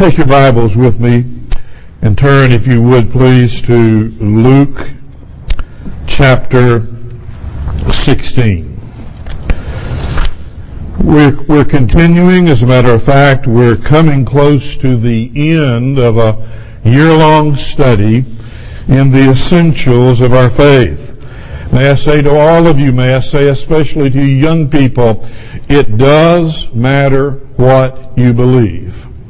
Take your Bibles with me and turn, if you would please, to Luke chapter 16. We're continuing. As a matter of fact, we're coming close to the end of a year-long study in the essentials of our faith. May I say to all of you, may I say especially to you young people, it does matter what you believe.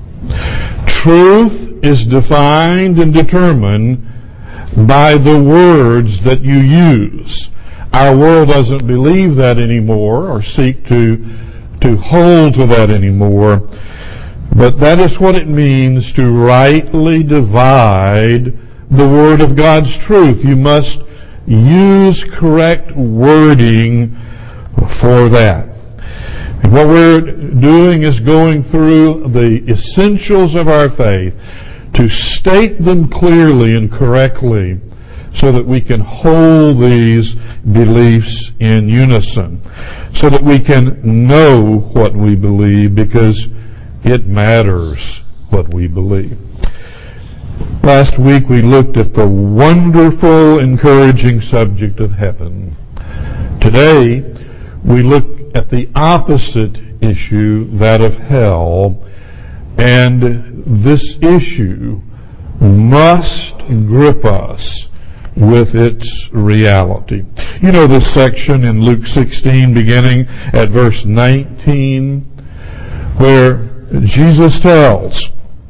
Truth is defined and determined by the words that you use. Our world doesn't believe that anymore or seek to hold to that anymore. But that is what it means to rightly divide the Word of God's truth. You must use correct wording for that. And what we're doing is going through the essentials of our faith to state them clearly and correctly so that we can hold these beliefs in unison, so that we can know what we believe, because it matters what we believe. Last week we looked at the wonderful, encouraging subject of heaven. Today we look at the opposite issue, that of hell, and this issue must grip us with its reality. You know this section in Luke 16 beginning at verse 19 where Jesus tells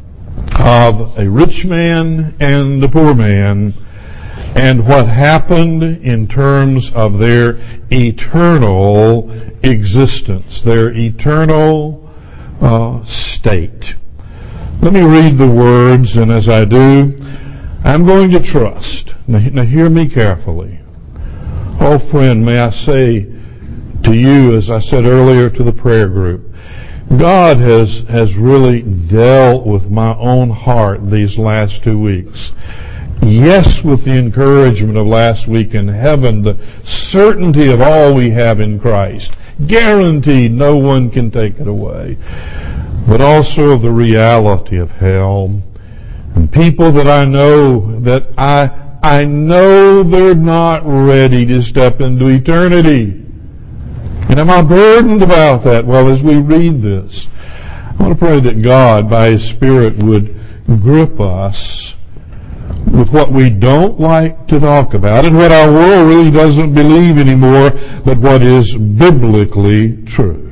of a rich man and a poor man and what happened in terms of their eternal existence, their eternal state. Let me read the words, and as I do, I'm going to trust. Now hear me carefully. Oh friend, may I say to you, as I said earlier to the prayer group, God has really dealt with my own heart these last 2 weeks. Yes, with the encouragement of last week in heaven, the certainty of all we have in Christ, guaranteed, no one can take it away, but also the reality of hell and people that I know that I know they're not ready to step into eternity. And am I burdened about that? Well, as we read this, I want to pray that God, by His Spirit, would grip us with what we don't like to talk about and what our world really doesn't believe anymore, but what is biblically true.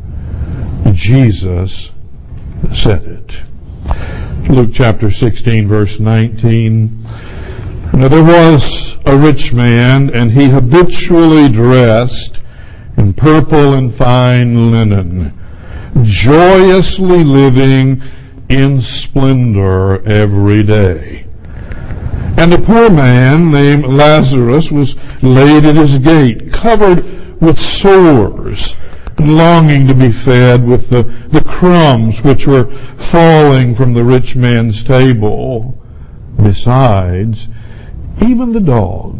Jesus said it. Luke chapter 16, verse 19. Now there was a rich man, and he habitually dressed in purple and fine linen, joyously living in splendor every day. And a poor man named Lazarus was laid at his gate, covered with sores, longing to be fed with the crumbs which were falling from the rich man's table. Besides, even the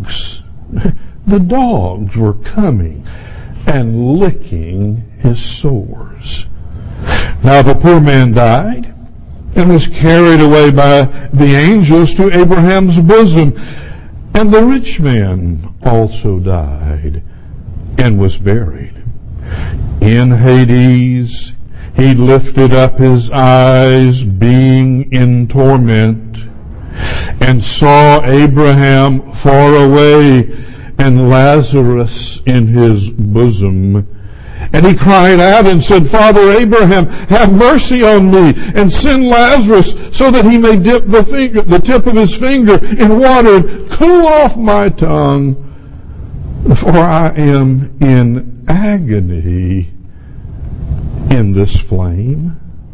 dogs were coming and licking his sores. Now the poor man died and was carried away by the angels to Abraham's bosom. And the rich man also died and was buried. In Hades he lifted up his eyes, being in torment, and saw Abraham far away and Lazarus in his bosom. And he cried out and said, Father Abraham, have mercy on me, and send Lazarus so that he may dip the tip of his finger in water and cool off my tongue, for I am in agony in this flame.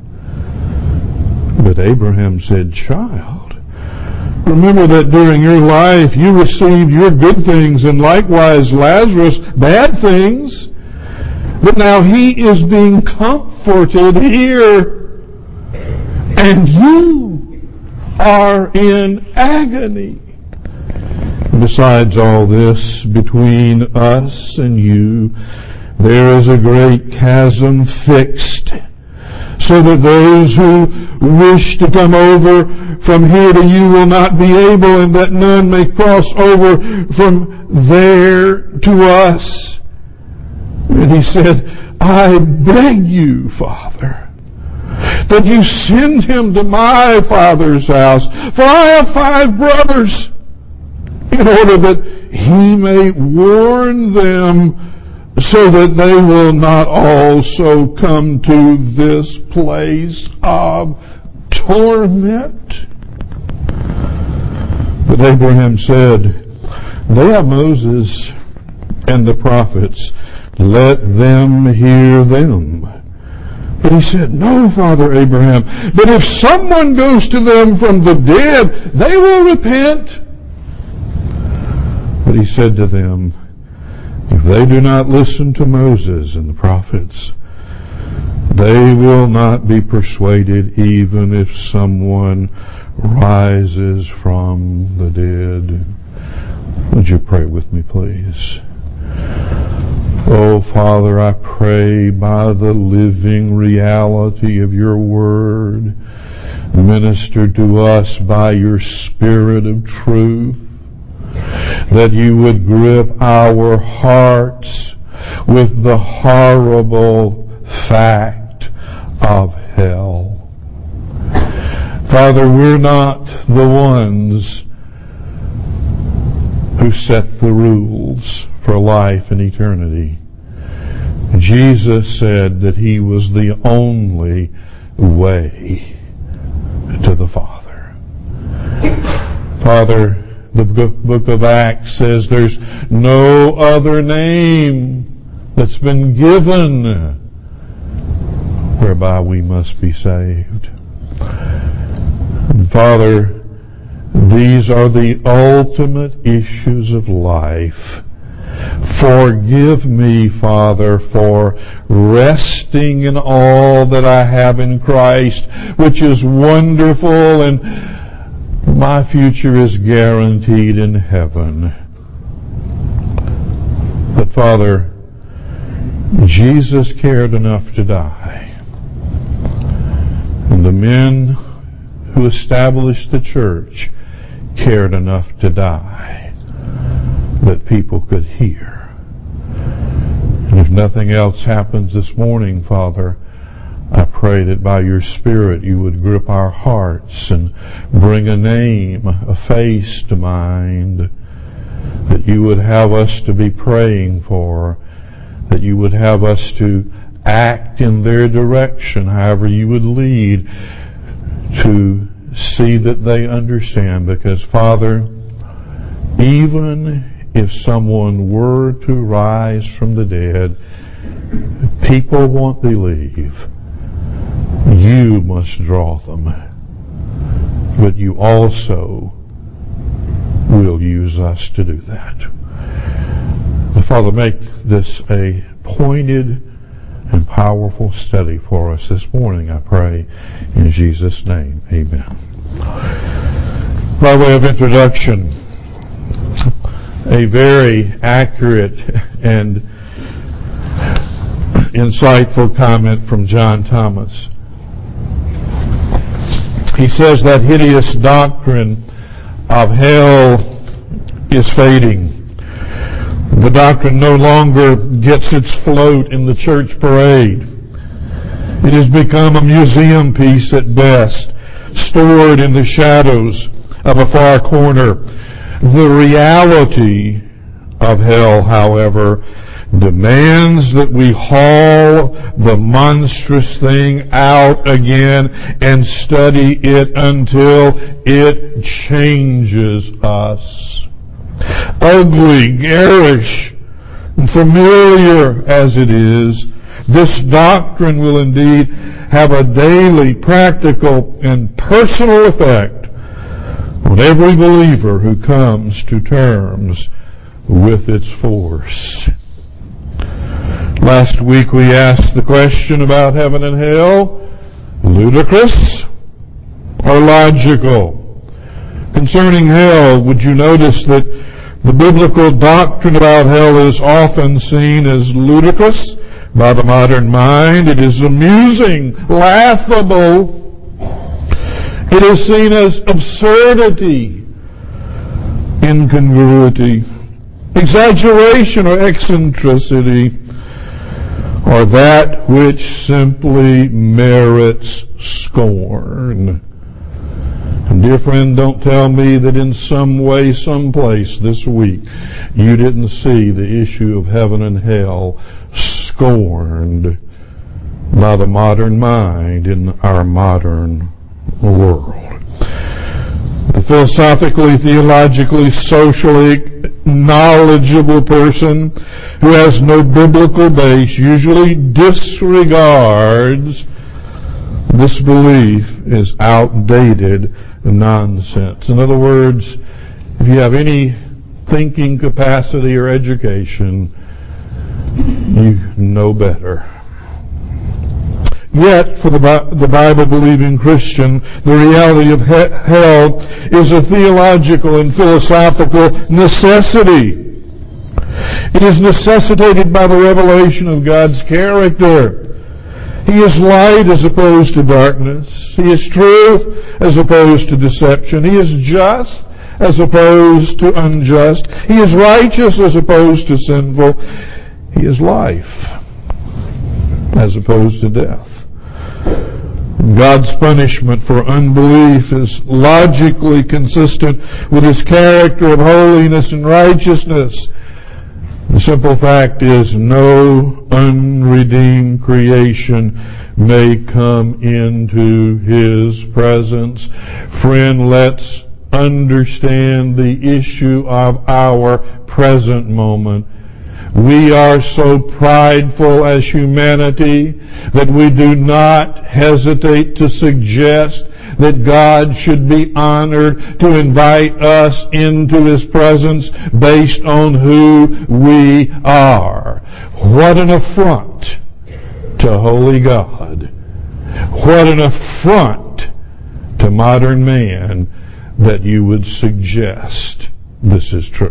But Abraham said, Child, remember that during your life you received your good things, and likewise Lazarus bad things. But now he is being comforted here, and you are in agony. Besides all this, between us and you, there is a great chasm fixed, so that those who wish to come over from here to you will not be able, and that none may cross over from there to us. And he said, I beg you, Father, that you send him to my father's house, for I have 5 brothers, in order that he may warn them, so that they will not also come to this place of torment. But Abraham said, they have Moses and the prophets. Let them hear them. But he said, no, Father Abraham, but if someone goes to them from the dead, they will repent. But he said to them, if they do not listen to Moses and the prophets, they will not be persuaded even if someone rises from the dead. Would you pray with me, please? Oh, Father, I pray by the living reality of your word, minister to us by your Spirit of truth, that you would grip our hearts with the horrible fact of hell. Father, we're not the ones who set the rules for life and eternity. Jesus said that he was the only way to the Father. Father, the book of Acts says there's no other name that's been given whereby we must be saved. And Father, these are the ultimate issues of life. Forgive me, Father, for resting in all that I have in Christ, which is wonderful, and my future is guaranteed in heaven. But Father, Jesus cared enough to die. And the men who established the church cared enough to die that people could hear. And if nothing else happens this morning, Father, I pray that by your Spirit you would grip our hearts and bring a name, a face to mind, that you would have us to be praying for, that you would have us to act in their direction, however you would lead, to see that they understand. Because, Father, even if someone were to rise from the dead, people won't believe. You must draw them. But you also will use us to do that. Father, make this a pointed and powerful study for us this morning, I pray, in Jesus' name. Amen. By way of introduction, a very accurate and insightful comment from John Thomas. He says that hideous doctrine of hell is fading. The doctrine no longer gets its float in the church parade. It has become a museum piece at best, stored in the shadows of a far corner. The reality of hell, however, demands that we haul the monstrous thing out again and study it until it changes us. Ugly, garish, and familiar as it is, this doctrine will indeed have a daily, practical, and personal effect on every believer who comes to terms with its force. Last week we asked the question about heaven and hell, ludicrous or logical? Concerning hell, would you notice that the biblical doctrine about hell is often seen as ludicrous, By the modern mind, it is amusing, laughable. It is seen as absurdity, incongruity, exaggeration or eccentricity, or that which simply merits scorn. And dear friend, don't tell me that in some way, someplace this week, you didn't see the issue of heaven and hell scorned by the modern mind in our modern world. The philosophically, theologically, socially knowledgeable person who has no biblical base usually disregards this belief as outdated nonsense. In other words, if you have any thinking capacity or education, you know better. Yet, for the Bible-believing Christian, the reality of hell is a theological and philosophical necessity. It is necessitated by the revelation of God's character. He is light as opposed to darkness. He is truth as opposed to deception. He is just as opposed to unjust. He is righteous as opposed to sinful. He is life as opposed to death. God's punishment for unbelief is logically consistent with His character of holiness and righteousness. The simple fact is no unredeemed creation may come into His presence. Friend, let's understand the issue of our present moment. We are so prideful as humanity that we do not hesitate to suggest that God should be honored to invite us into His presence based on who we are. What an affront to holy God. What an affront to modern man that you would suggest this is true.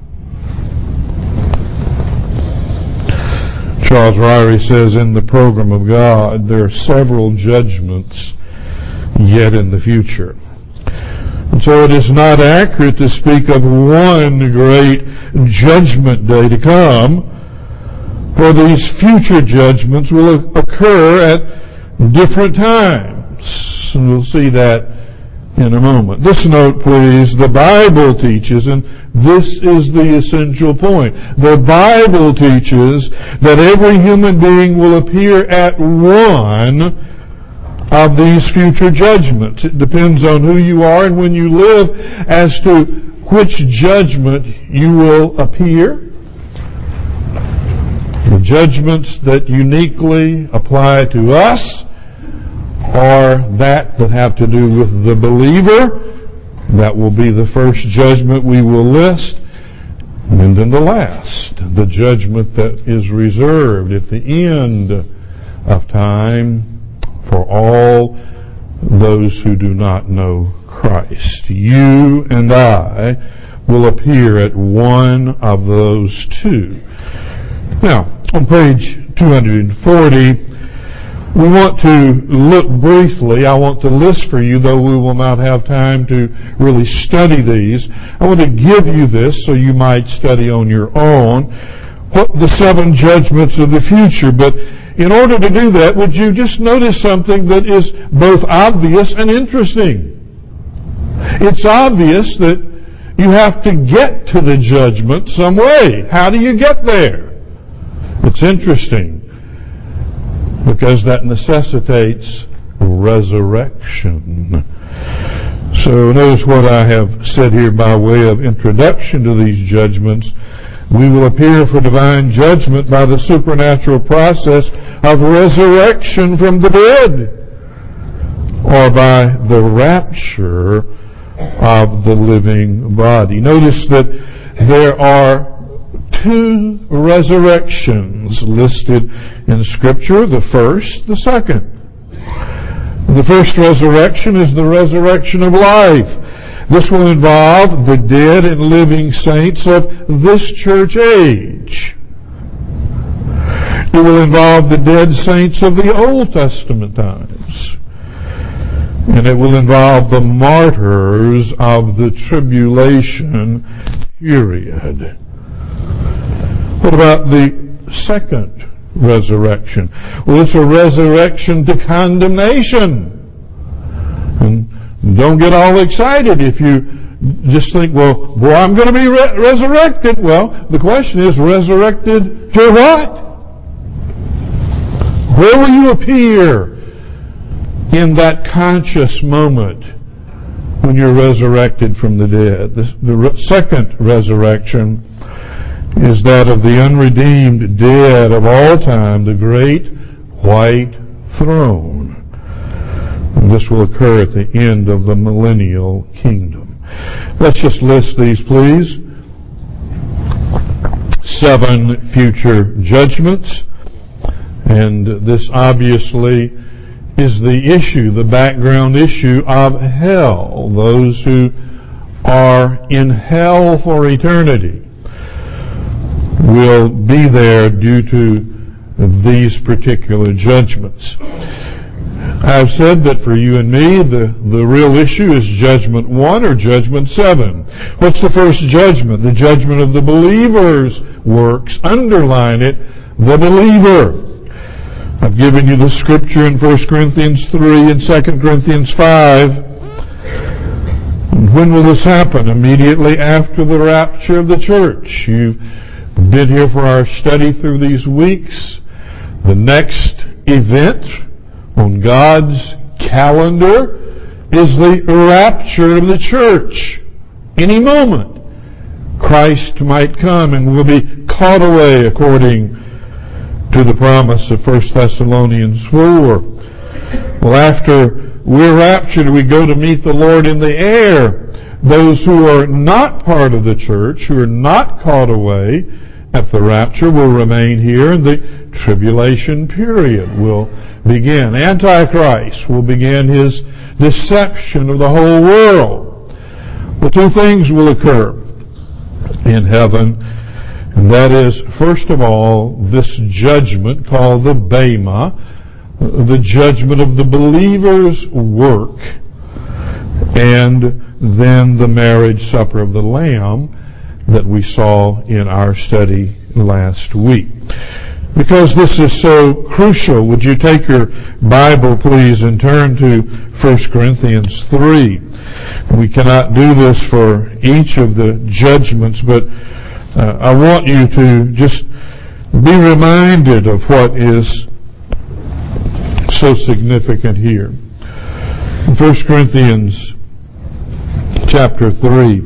Charles Ryrie says, in the program of God, there are several judgments yet in the future. And so it is not accurate to speak of one great judgment day to come, for these future judgments will occur at different times. And we'll see that in a moment. This note, please, the Bible teaches, and this is the essential point. The Bible teaches that every human being will appear at one of these future judgments. It depends on who you are and when you live as to which judgment you will appear. The judgments that uniquely apply to us are that have to do with the believer. That will be the first judgment we will list. And then the last, the judgment that is reserved at the end of time for all those who do not know Christ. You and I will appear at one of those two. Now, on page 240, we want to look briefly. I want to list for you, though we will not have time to really study these. I want to give you this so you might study on your own what the seven judgments of the future. But in order to do that, would you just notice something that is both obvious and interesting? It's obvious that you have to get to the judgment some way. How do you get there? It's interesting, because that necessitates resurrection. So notice what I have said here by way of introduction to these judgments. We will appear for divine judgment by the supernatural process of resurrection from the dead, or by the rapture of the living body. Notice that there are two resurrections listed in Scripture, the first, the second. The first resurrection is the resurrection of life. This will involve the dead and living saints of this church age. It will involve the dead saints of the Old Testament times. And it will involve the martyrs of the tribulation period. What about the second resurrection? Well, it's a resurrection to condemnation. And don't get all excited if you just think, well, I'm going to be resurrected. Well, the question is, resurrected to what? Where will you appear in that conscious moment when you're resurrected from the dead? The second resurrection is that of the unredeemed dead of all time, the great white throne. And this will occur at the end of the millennial kingdom. Let's just list these, please. 7 future judgments. And this obviously is the issue, the background issue of hell. Those who are in hell for eternity will be there due to these particular judgments. I've said that for you and me, the real issue is Judgment 1 or Judgment 7. What's the first judgment? The judgment of the believer's works. Underline it, the believer. I've given you the scripture in 1 Corinthians 3 and 2 Corinthians 5. When will this happen? Immediately after the rapture of the church. You've been here for our study through these weeks. The next event on God's calendar is the rapture of the church. Any moment, Christ might come and will be caught away according to the promise of 1 Thessalonians 4. Well, after we're raptured, we go to meet the Lord in the air. Those who are not part of the church, who are not caught away at the rapture, will remain here, and the tribulation period will begin. Antichrist will begin his deception of the whole world. Well, 2 things will occur in heaven, and that is, first of all, this judgment called the Bema, the judgment of the believer's work, and then the marriage supper of the Lamb that we saw in our study last week. Because this is so crucial, would you take your Bible, please, and turn to 1 Corinthians 3. We cannot do this for each of the judgments, but I want you to just be reminded of what is so significant here. In 1 Corinthians chapter 3,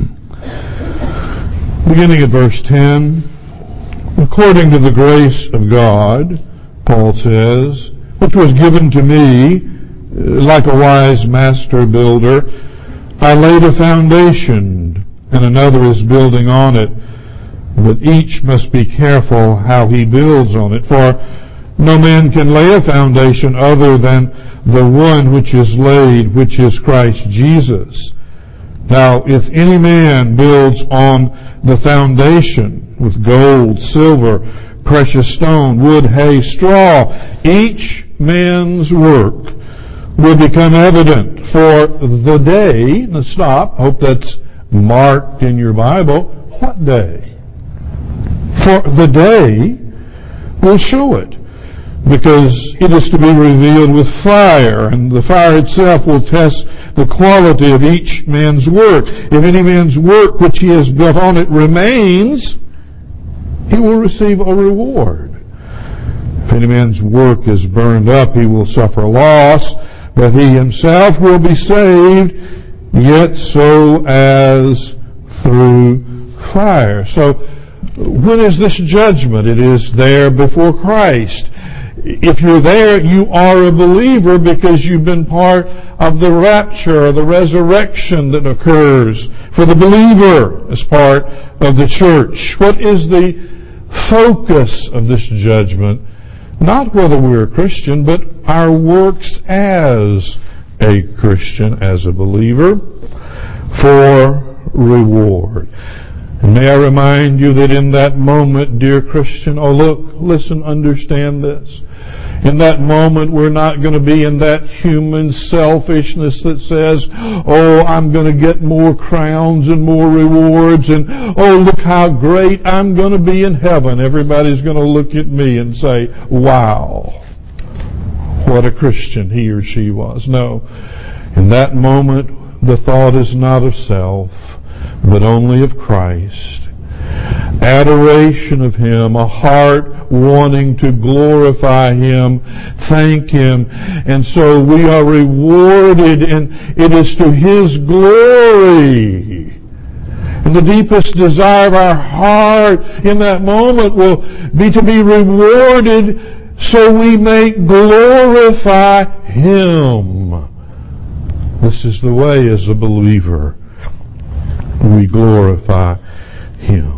beginning at verse 10, according to the grace of God, Paul says, which was given to me, like a wise master builder, I laid a foundation, and another is building on it. But each must be careful how he builds on it. For no man can lay a foundation other than the one which is laid, which is Christ Jesus. Now, if any man builds on the foundation with gold, silver, precious stone, wood, hay, straw, each man's work will become evident, for the day, now stop, hope that's marked in your Bible. What day? For the day will show it, because it is to be revealed with fire, and the fire itself will test the quality of each man's work. If any man's work which he has built on it remains, he will receive a reward. If any man's work is burned up, he will suffer loss, but he himself will be saved, yet so as through fire. So, when is this judgment? It is there before Christ. If you're there, you are a believer because you've been part of the rapture or the resurrection that occurs for the believer as part of the church. What is the focus of this judgment? Not whether we're a Christian, but our works as a Christian, as a believer, for reward. And may I remind you that in that moment, dear Christian, oh look, listen, understand this. In that moment, we're not going to be in that human selfishness that says, oh, I'm going to get more crowns and more rewards, and oh, look how great I'm going to be in heaven. Everybody's going to look at me and say, wow, what a Christian he or she was. No. In that moment, the thought is not of self, but only of Christ. Adoration of Him, a heart wanting to glorify Him, thank Him, and so we are rewarded, and it is to His glory. And the deepest desire of our heart in that moment will be to be rewarded so we may glorify Him. This is the way as a believer. We glorify Him.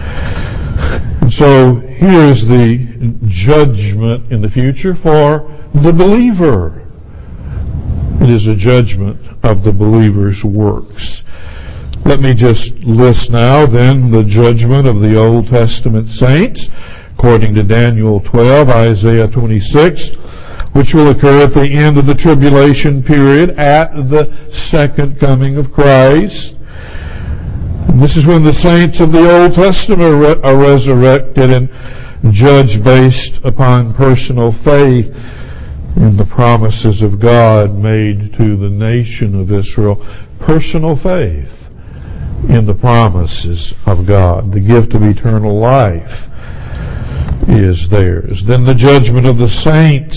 And so here is the judgment in the future for the believer. It is a judgment of the believer's works. Let me just list now then the judgment of the Old Testament saints according to Daniel 12, Isaiah 26, which will occur at the end of the tribulation period at the second coming of Christ. And this is when the saints of the Old Testament are resurrected and judged based upon personal faith in the promises of God made to the nation of Israel. Personal faith in the promises of God. The gift of eternal life is theirs. Then the judgment of the saints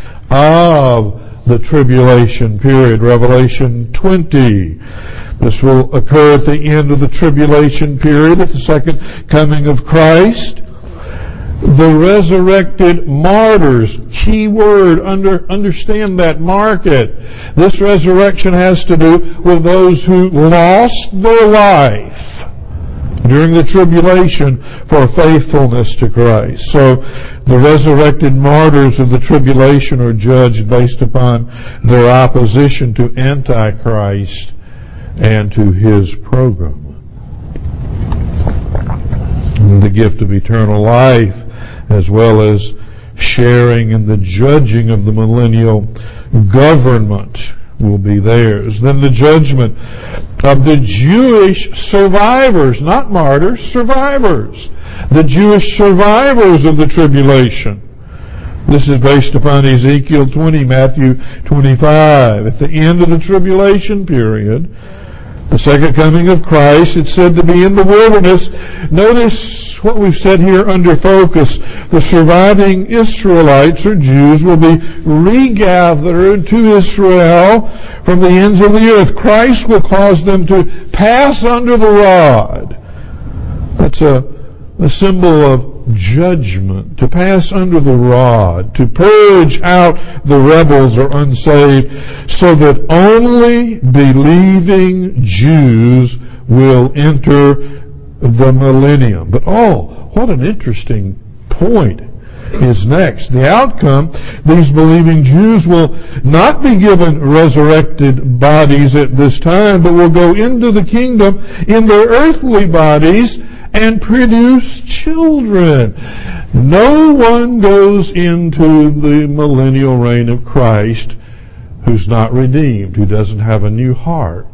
of the tribulation period, Revelation 20. This will occur at the end of the tribulation period, at the second coming of Christ. The resurrected martyrs, key word, understand that, mark it. This resurrection has to do with those who lost their life during the tribulation for faithfulness to Christ. So the resurrected martyrs of the tribulation are judged based upon their opposition to Antichrist and to his program. And the gift of eternal life, as well as sharing in the judging of the millennial government, will be theirs. Then the judgment of the Jewish survivors, not martyrs, survivors. The Jewish survivors of the tribulation. This is based upon Ezekiel 20, Matthew 25. At the end of the tribulation period, the second coming of Christ, it's said to be in the wilderness. Notice what we've said here under focus. The surviving Israelites or Jews will be regathered to Israel from the ends of the earth. Christ will cause them to pass under the rod. That's a symbol of judgment, to pass under the rod, to purge out the rebels or unsaved, so that only believing Jews will enter the millennium. But what an interesting point is next. The outcome, these believing Jews will not be given resurrected bodies at this time, but will go into the kingdom in their earthly bodies and produce children. No one goes into the millennial reign of Christ who's not redeemed, who doesn't have a new heart.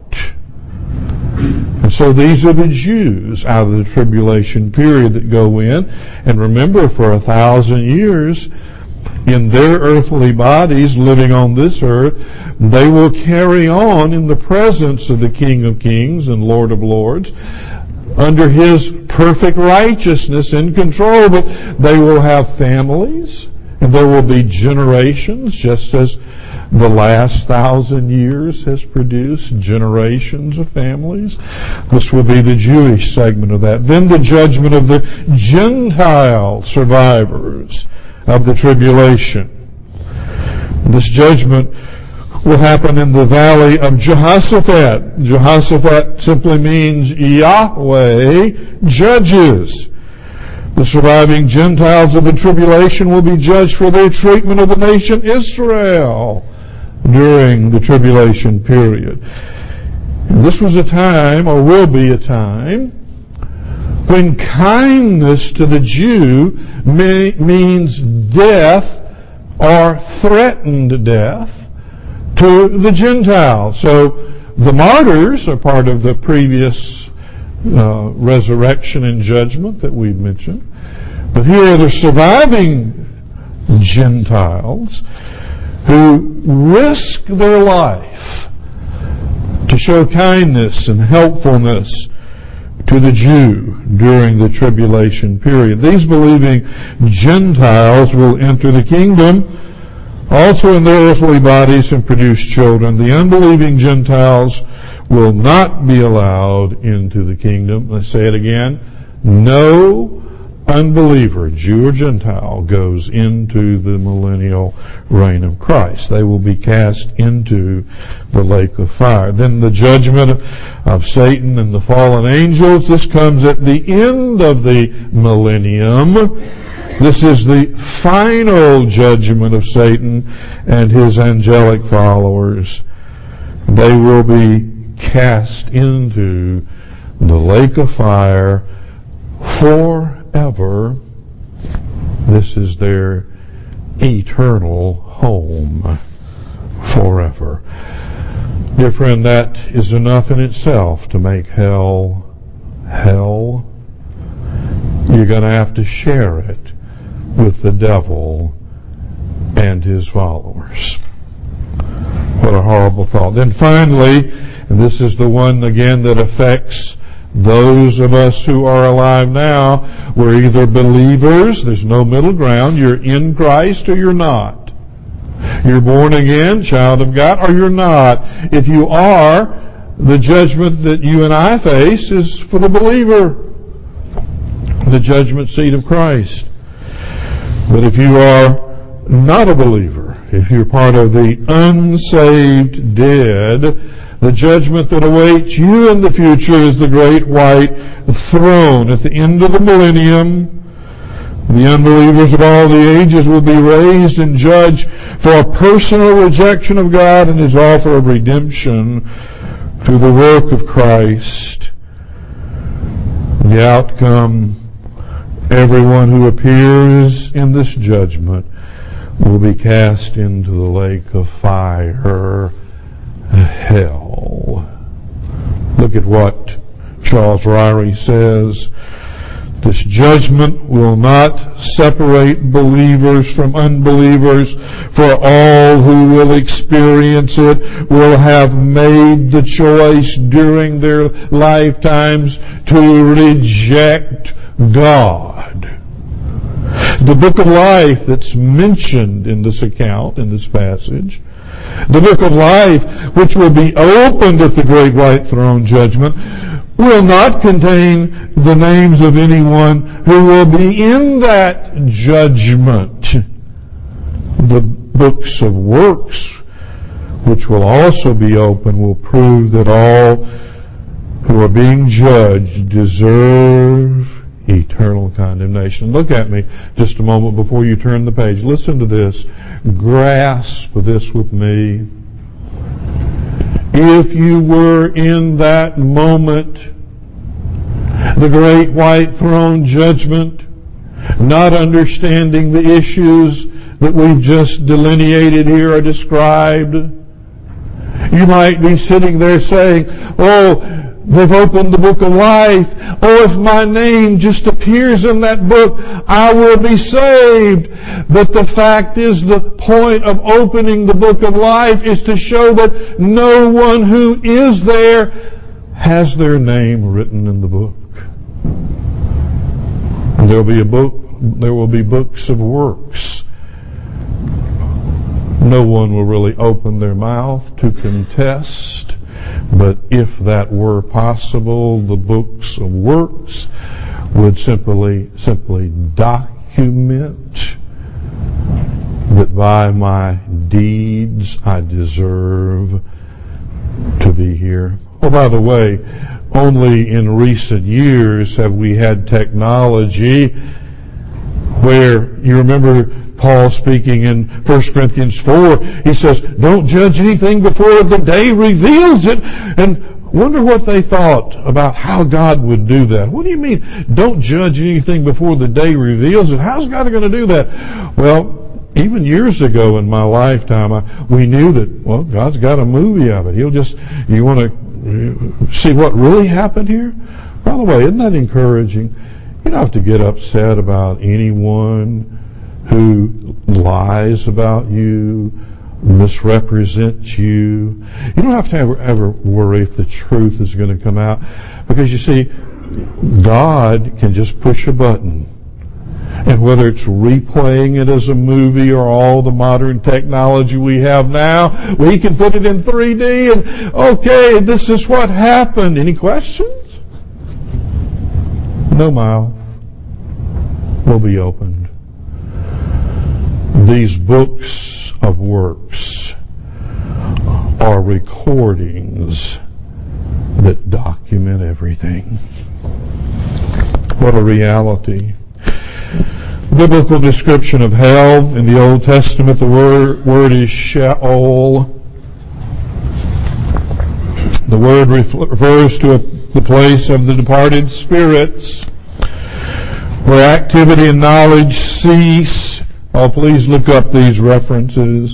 And so these are the Jews out of the tribulation period that go in. And remember, for 1,000 years, in their earthly bodies living on this earth, they will carry on in the presence of the King of Kings and Lord of Lords, under His perfect righteousness and control. But they will have families, and there will be generations, just as the last 1,000 years has produced generations of families. This will be the Jewish segment of that. Then the judgment of the Gentile survivors of the tribulation. This judgment will happen in the valley of Jehoshaphat. Jehoshaphat simply means Yahweh judges. The surviving Gentiles of the tribulation will be judged for their treatment of the nation Israel during the tribulation period. And this was a time, or will be a time, when kindness to the Jew means death or threatened death to the Gentiles. So the martyrs are part of the previous resurrection and judgment that we've mentioned. But here are the surviving Gentiles who risk their life to show kindness and helpfulness to the Jew during the tribulation period. These believing Gentiles will enter the kingdom also in their earthly bodies and produce children. The unbelieving Gentiles will not be allowed into the kingdom. Let's say it again. No unbeliever, Jew or Gentile, goes into the millennial reign of Christ. They will be cast into the lake of fire. Then the judgment of Satan and the fallen angels. This comes at the end of the millennium. This is the final judgment of Satan and his angelic followers. They will be cast into the lake of fire forever. This is their eternal home forever. Dear friend, that is enough in itself to make hell hell. You're going to have to share it with the devil and his followers. What a horrible thought. Then finally, and this is the one again that affects those of us who are alive now, we're either believers, there's no middle ground, you're in Christ or you're not. You're born again, child of God, or you're not. If you are, the judgment that you and I face is for the believer, the judgment seat of Christ. But if you are not a believer, if you're part of the unsaved dead, the judgment that awaits you in the future is the great white throne. At the end of the millennium, the unbelievers of all the ages will be raised and judged for a personal rejection of God and His offer of redemption through the work of Christ. The outcome, everyone who appears in this judgment will be cast into the lake of fire, hell. Look at what Charles Ryrie says. This judgment will not separate believers from unbelievers, for all who will experience it will have made the choice during their lifetimes to reject God. The book of life that's mentioned in this account, in this passage, the book of life, which will be opened at the great white throne judgment, will not contain the names of anyone who will be in that judgment. The books of works, which will also be open, will prove that all who are being judged deserve eternal condemnation. Look at me just a moment before you turn the page. Listen to this. Grasp this with me. If you were in that moment, the great white throne judgment, not understanding the issues that we've just delineated here or described, you might be sitting there saying, "Oh, they've opened the book of life. Oh, if my name just appears in that book, I will be saved." But the fact is, the point of opening the book of life is to show that no one who is there has their name written in the book. There will be books of works. No one will really open their mouth to contest. But if that were possible, the books of works would simply document that by my deeds I deserve to be here. Oh, by the way, only in recent years have we had technology where, you remember Paul speaking in 1 Corinthians 4, he says, "Don't judge anything before the day reveals it." And Wonder what they thought about how God would do that. What do you mean, don't judge anything before the day reveals it? How's God going to do that? Well, even years ago in my lifetime, we knew that, well, God's got a movie of it. You want to see what really happened here? By the way, isn't that encouraging? You don't have to get upset about anyone who lies about you, misrepresents you. You don't have to ever worry if the truth is going to come out, because you see, God can just push a button, and whether it's replaying it as a movie or all the modern technology we have now, we can put it in 3D and, okay, this is what happened. Any questions? No mouth will be opened. These books of works are recordings that document everything. What a reality. Biblical description of hell in the Old Testament, the word is Sheol. The word refers to the place of the departed spirits, where activity and knowledge cease. Oh, please look up these references.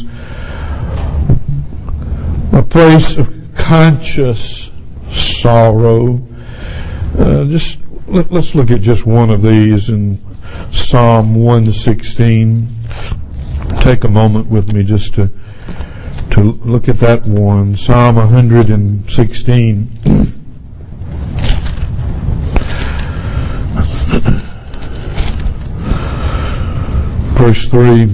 A place of conscious sorrow. Let's look at just one of these in Psalm 116. Take a moment with me just to look at that one. Psalm 116. Verse 3.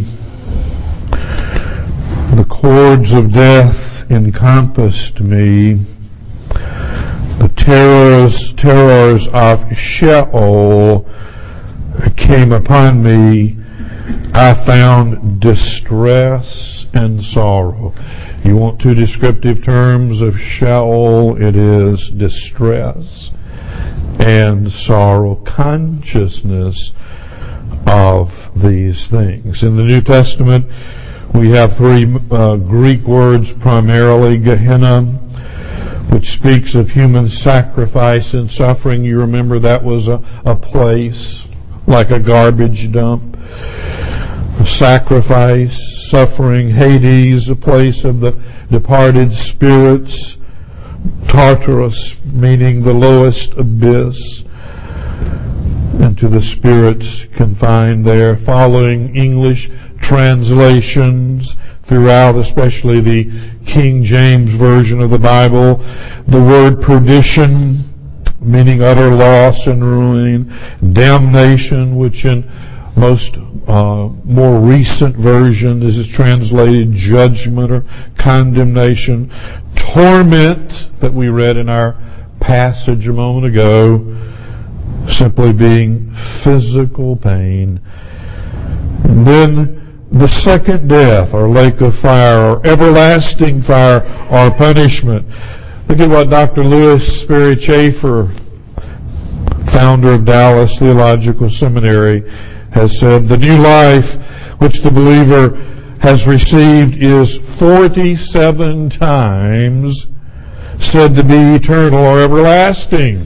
The cords of death encompassed me. The terrors of Sheol came upon me. I found distress and sorrow. You want two descriptive terms of Sheol? It is distress and sorrow. Consciousness of these things. In the New Testament, we have three Greek words primarily. Gehenna, which speaks of human sacrifice and suffering. You remember that was a place like a garbage dump. Sacrifice, suffering. Hades, a place of the departed spirits. Tartarus, meaning the lowest abyss. And to the spirits confined there. Following English translations throughout, especially the King James Version of the Bible, the word perdition, meaning utter loss and ruin. Damnation, which in most more recent versions is translated judgment or condemnation. Torment, that we read in our passage a moment ago, simply being physical pain. And then the second death, or lake of fire, or everlasting fire, or punishment. Look at what Dr. Lewis Sperry Chafer, founder of Dallas Theological Seminary, has said. The new life which the believer has received is 47 times said to be eternal or everlasting.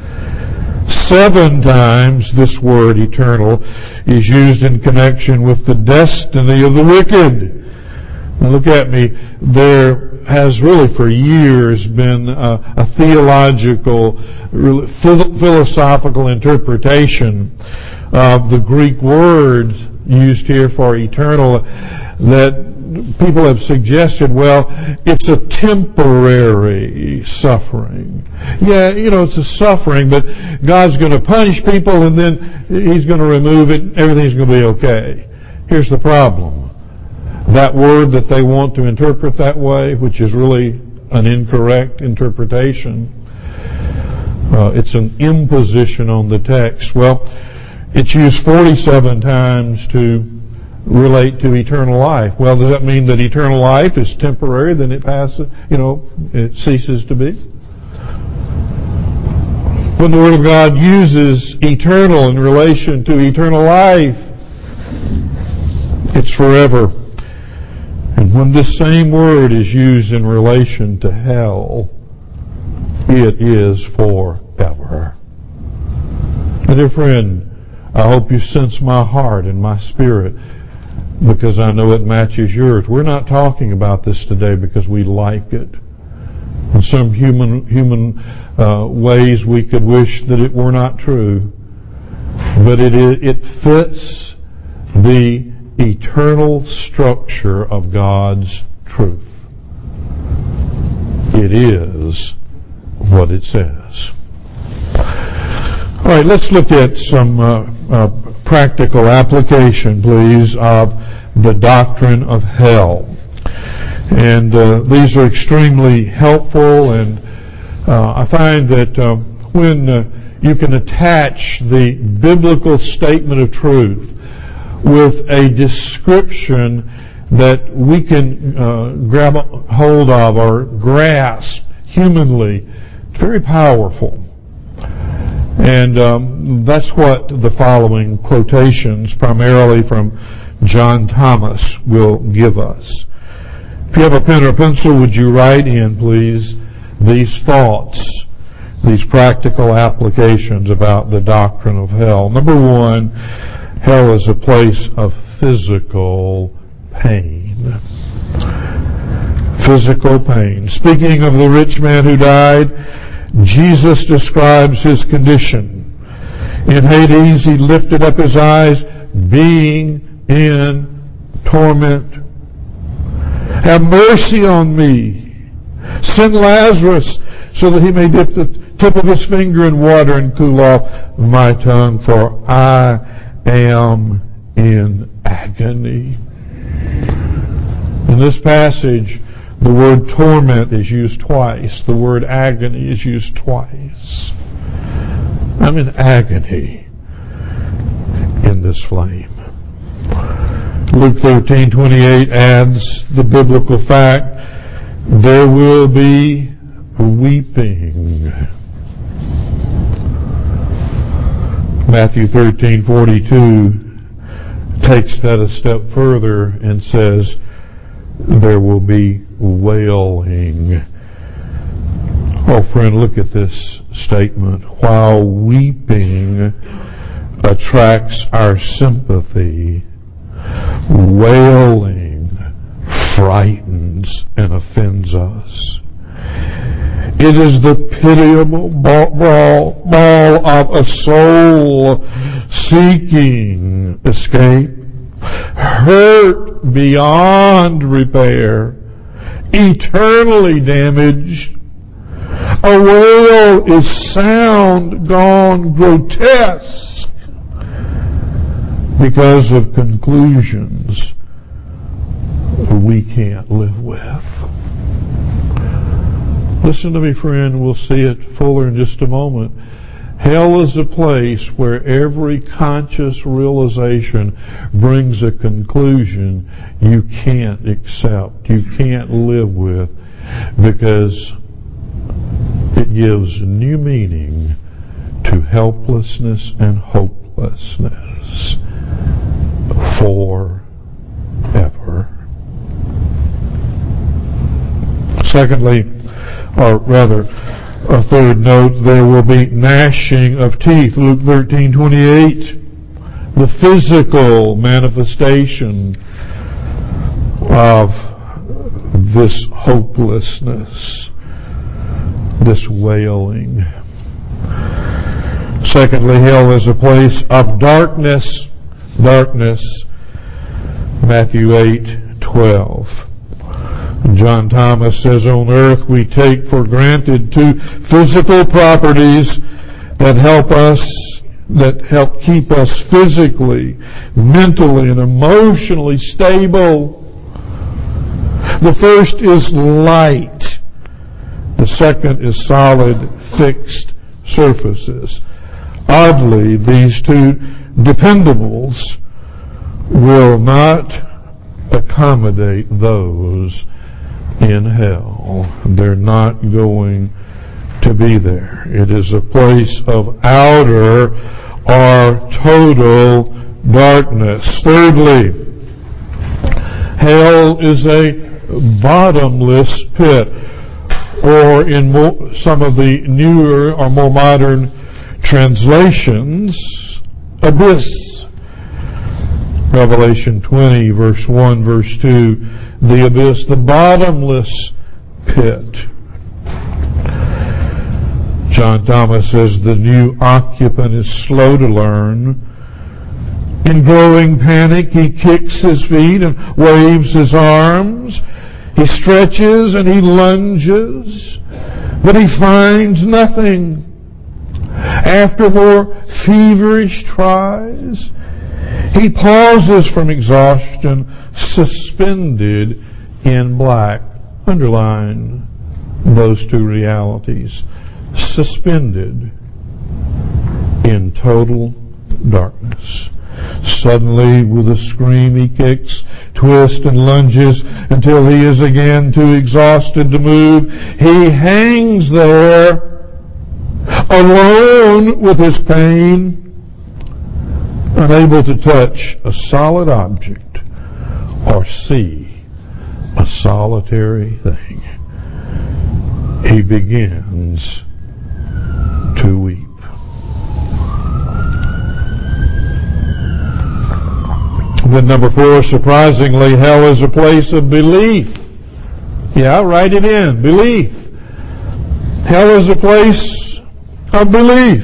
7 times this word eternal is used in connection with the destiny of the wicked. Now look at me. There has really for years been a theological, philosophical interpretation of the Greek word used here for eternal, that people have suggested, well, it's a temporary suffering. Yeah, it's a suffering, but God's going to punish people and then He's going to remove it, everything's going to be okay. Here's the problem. That word that they want to interpret that way, which is really an incorrect interpretation, it's an imposition on the text. Well, it's used 47 times to relate to eternal life. Well, does that mean that eternal life is temporary, then it passes, it ceases to be? When the Word of God uses eternal in relation to eternal life, it's forever. And when this same word is used in relation to hell, it is forever. My dear friend, I hope you sense my heart and my spirit, because I know it matches yours. We're not talking about this today because we like it. In some human ways, we could wish that it were not true, but it fits the eternal structure of God's truth. It is what it says. All right, let's look at some practical application, please, of the doctrine of hell. And these are extremely helpful, and I find that when you can attach the biblical statement of truth with a description that we can grab hold of or grasp humanly, it's very powerful. And that's what the following quotations, primarily from John Thomas, will give us. If you have a pen or a pencil, would you write in, please, these thoughts, these practical applications about the doctrine of hell. Number one, hell is a place of physical pain. Physical pain. Speaking of the rich man who died, Jesus describes his condition. In Hades, he lifted up his eyes, being in torment. Have mercy on me. Send Lazarus so that he may dip the tip of his finger in water and cool off my tongue, for I am in agony. In this passage, the word torment is used twice. The word agony is used twice. I'm in agony in this flame. Luke 13:28 adds the biblical fact, there will be weeping. Matthew 13:42 takes that a step further and says, there will be wailing. Oh, friend, look at this statement. While weeping attracts our sympathy, wailing frightens and offends us. It is the pitiable bawl of a soul seeking escape, hurt beyond repair, eternally damaged. A wail is sound gone grotesque because of conclusions we can't live with. Listen to me, friend. We'll see it fuller in just a moment. Hell is a place where every conscious realization brings a conclusion you can't accept, you can't live with, because it gives new meaning to helplessness and hopelessness forever. Secondly, or rather, a third note, there will be gnashing of teeth. Luke 13:28. The physical manifestation of this hopelessness, this wailing. Secondly, hell is a place of darkness. Darkness. Matthew 8:12. John Thomas says, on earth we take for granted two physical properties that help keep us physically, mentally, and emotionally stable. The first is light. The second is solid, fixed surfaces. Oddly, these two dependables will not accommodate those in hell. They're not going to be there. It is a place of outer or total darkness. Thirdly, hell is a bottomless pit. or in some of the newer or more modern translations, abyss. Revelation 20, verse 1, verse 2, the abyss, the bottomless pit. John Thomas says the new occupant is slow to learn. In growing panic, he kicks his feet and waves his arms. He stretches and he lunges, but he finds nothing. After more feverish tries, he pauses from exhaustion, suspended in black. Underline those two realities. Suspended in total darkness. Suddenly, with a scream, he kicks, twists, and lunges until he is again too exhausted to move. He hangs there, alone with his pain, unable to touch a solid object or see a solitary thing. He begins to weep. Then number 4, surprisingly, hell is a place of belief. Yeah, write it in. Belief. Hell is a place of belief.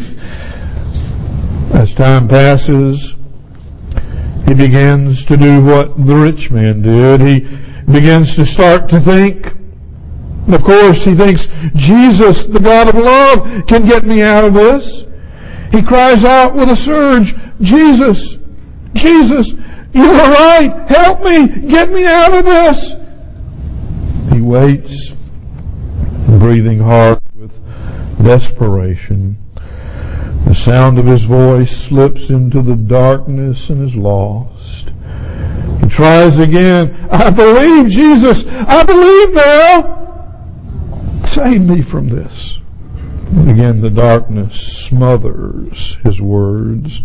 As time passes, he begins to do what the rich man did. He begins to start to think. Of course, he thinks, Jesus, the God of love, can get me out of this. He cries out with a surge, Jesus, Jesus, you are right. Help me. Get me out of this. He waits, breathing hard with desperation. The sound of his voice slips into the darkness and is lost. He tries again. I believe, Jesus. I believe now. Save me from this. And again, the darkness smothers his words.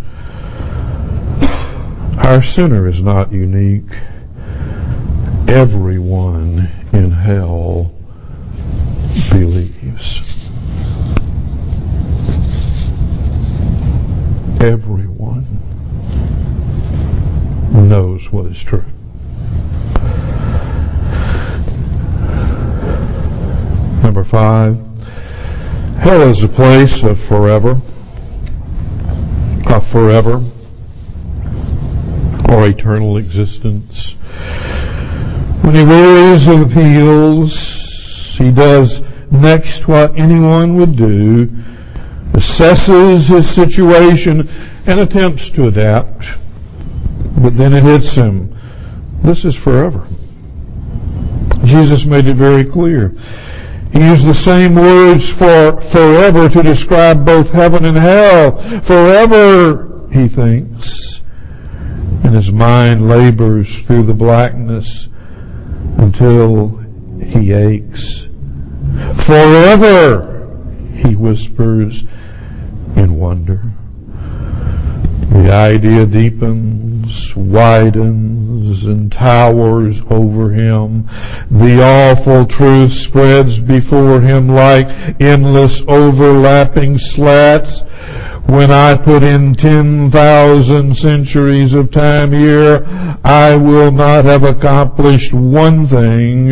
Our sinner is not unique. Everyone in hell believes. Everyone knows what is true. Number 5, hell is a place of forever. Of forever. Or eternal existence. When he wearies of appeals, he does next what anyone would do, assesses his situation and attempts to adapt. But then it hits him. This is forever. Jesus made it very clear. He used the same words for forever to describe both heaven and hell. Forever, he thinks. And his mind labors through the blackness until he aches. Forever, he whispers in wonder. The idea deepens, widens, and towers over him. The awful truth spreads before him like endless overlapping slats. When I put in 10,000 centuries of time here, I will not have accomplished one thing.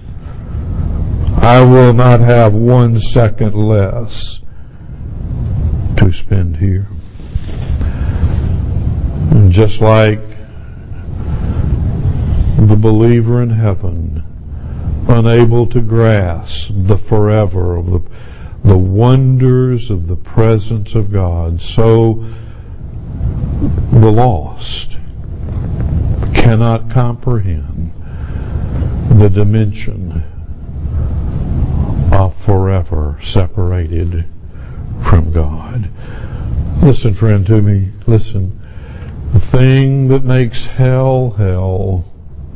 I will not have 1 second less to spend here. And just like the believer in heaven, unable to grasp the forever of the wonders of the presence of God, so the lost cannot comprehend the dimension of forever separated from God. Listen, friend, to me. Listen. The thing that makes hell hell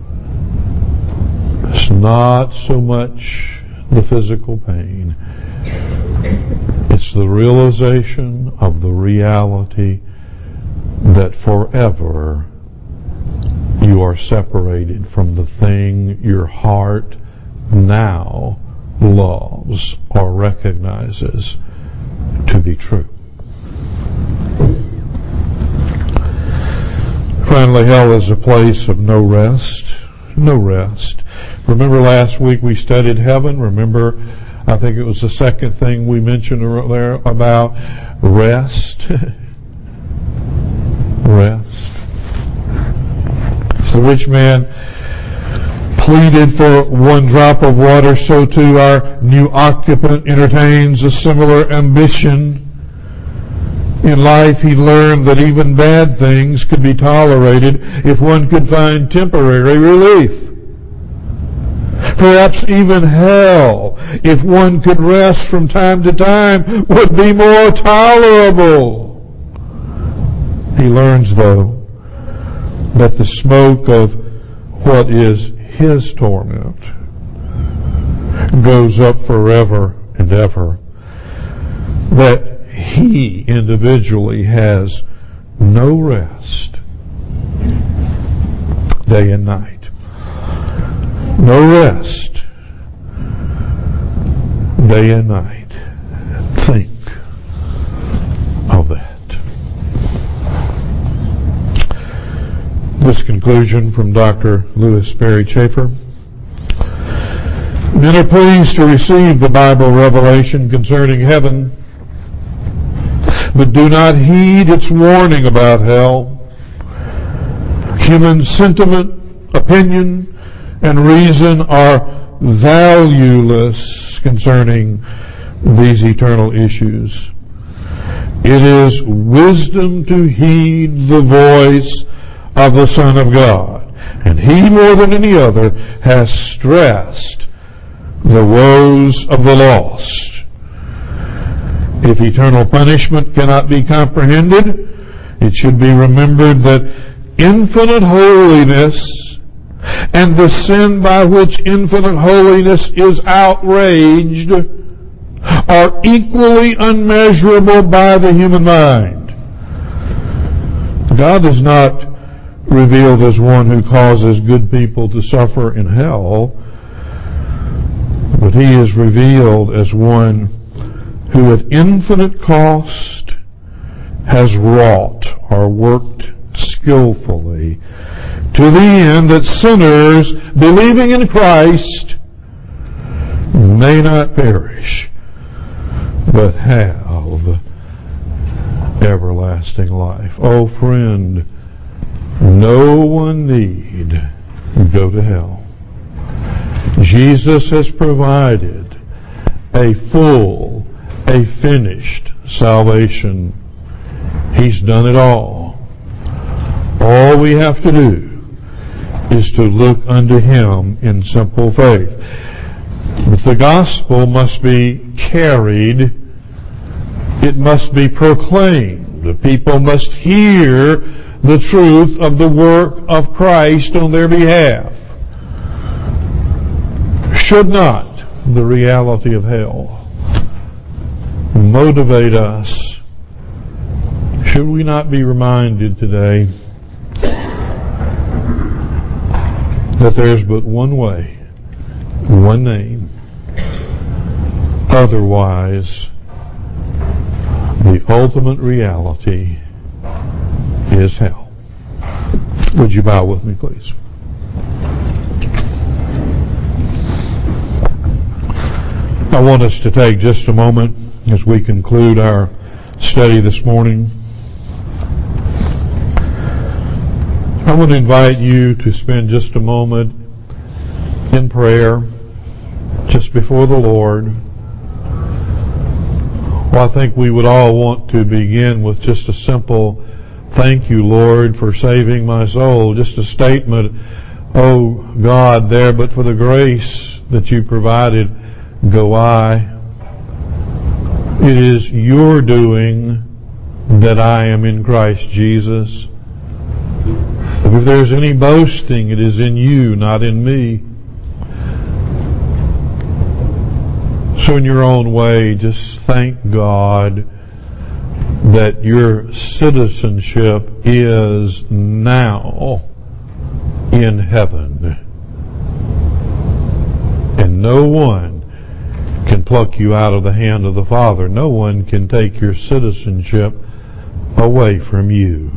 is not so much the physical pain. It's the realization of the reality that forever you are separated from the thing your heart now loves or recognizes to be true. Finally, hell is a place of no rest. No rest. Remember last week we studied heaven? Remember, I think it was the second thing we mentioned there about rest. Rest. The rich man pleaded for one drop of water, so too our new occupant entertains a similar ambition. In life he learned that even bad things could be tolerated if one could find temporary relief. Perhaps even hell, if one could rest from time to time, would be more tolerable. He learns, though, that the smoke of what is his torment goes up forever and ever. That he individually has no rest day and night. No rest day and night. Think of that. This conclusion from Dr. Lewis Sperry Chafer. Men are pleased to receive the Bible revelation concerning heaven, but do not heed its warning about hell. Human sentiment, opinion, and reason are valueless concerning these eternal issues. It is wisdom to heed the voice of the Son of God, and He more than any other has stressed the woes of the lost. If eternal punishment cannot be comprehended, it should be remembered that infinite holiness and the sin by which infinite holiness is outraged are equally unmeasurable by the human mind. God is not revealed as one who causes good people to suffer in hell, but He is revealed as one who at infinite cost has wrought or worked skillfully to the end that sinners believing in Christ may not perish but have everlasting life. Oh friend, no one need go to hell. Jesus has provided a full, a finished salvation. He's done it all. All we have to do is to look unto Him in simple faith. But the gospel must be carried. It must be proclaimed. The people must hear the truth of the work of Christ on their behalf. Should not the reality of hell motivate us? Should we not be reminded today that there's but one way, one name? Otherwise, the ultimate reality is hell. Would you bow with me, please? I want us to take just a moment as we conclude our study this morning. I want to invite you to spend just a moment in prayer, just before the Lord. Well, I think we would all want to begin with just a simple thank you, Lord, for saving my soul. Just a statement, oh God, there, but for the grace that you provided, go I. It is your doing that I am in Christ Jesus. If there's any boasting, it is in you, not in me. So in your own way, just thank God that your citizenship is now in heaven. And no one pluck you out of the hand of the Father. No one can take your citizenship away from you.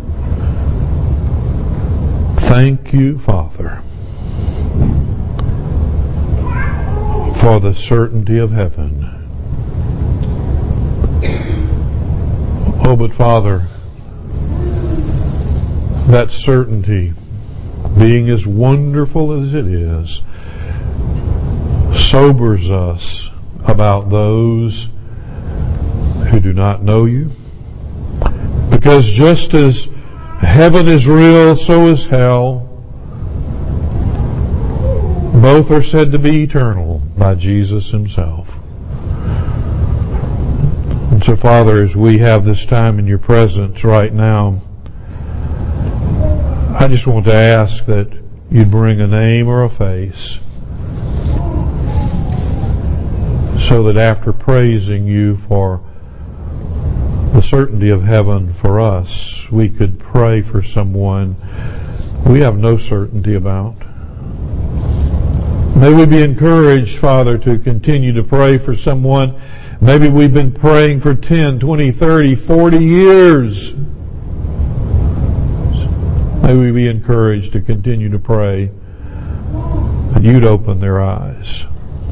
Thank you, Father, for the certainty of heaven. Oh, but Father, that certainty, being as wonderful as it is, sobers us about those who do not know you. Because just as heaven is real, so is hell. Both are said to be eternal by Jesus Himself. And so, Father, as we have this time in your presence right now, I just want to ask that you'd bring a name or a face, so that after praising you for the certainty of heaven for us, we could pray for someone we have no certainty about. May we be encouraged, Father, to continue to pray for someone. Maybe we've been praying for 10, 20, 30, 40 years. May we be encouraged to continue to pray that you'd open their eyes,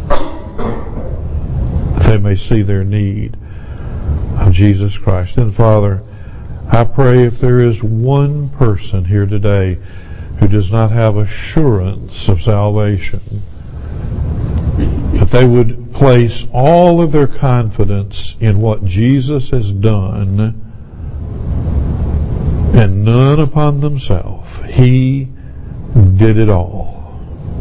that they may see their need of Jesus Christ. And Father, I pray if there is one person here today who does not have assurance of salvation, that they would place all of their confidence in what Jesus has done and none upon themselves. He did it all.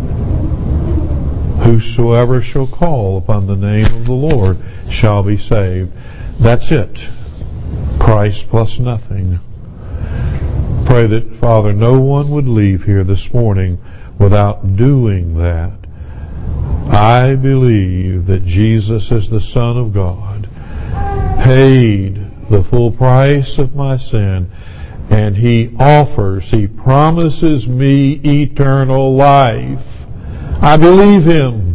Whosoever shall call upon the name of the Lord shall be saved. That's it. Christ plus nothing. Pray that, Father, no one would leave here this morning without doing that. I believe that Jesus is the Son of God, paid the full price of my sin, and He promises me eternal life. I believe Him.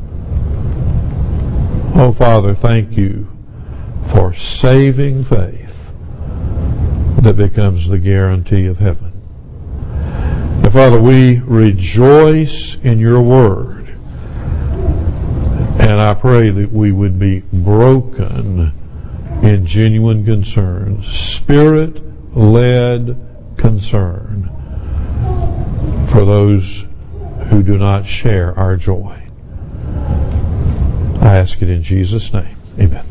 Oh, Father, thank you for saving faith that becomes the guarantee of heaven. And Father, we rejoice in your word. And I pray that we would be broken in genuine concern, Spirit-led concern for those who do not share our joy. I ask it in Jesus' name. Amen.